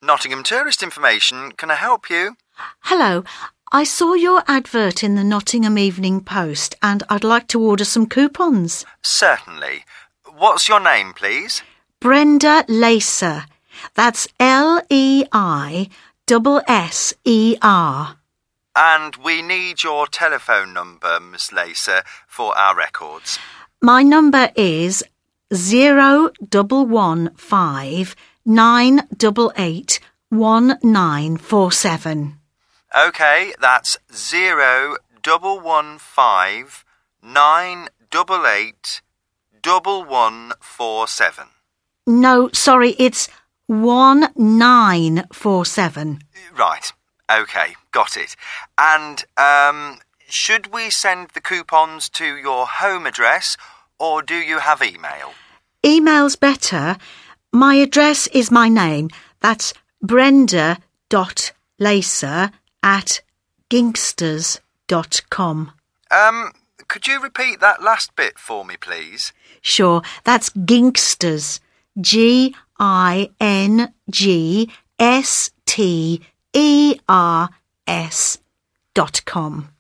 Nottingham Tourist Information. Can I help you? Hello. I saw your advert in the Nottingham Evening Post and I'd like to order some coupons. Certainly. What's your name, please? Brenda Laser. That's Leiser. And we need your telephone number, Miss Laser, for our records. My number is 0115 988 1947. OK, that's 0115 988 1147. No, sorry, it's 1947. Right, OK, got it. And, should we send the coupons to your home address, or do you have email? Email's better. My address is my name. That's brenda.laser@gingsters.com. Could you repeat that last bit for me, please? Sure, that's Gingsters. GINGSTERS.com.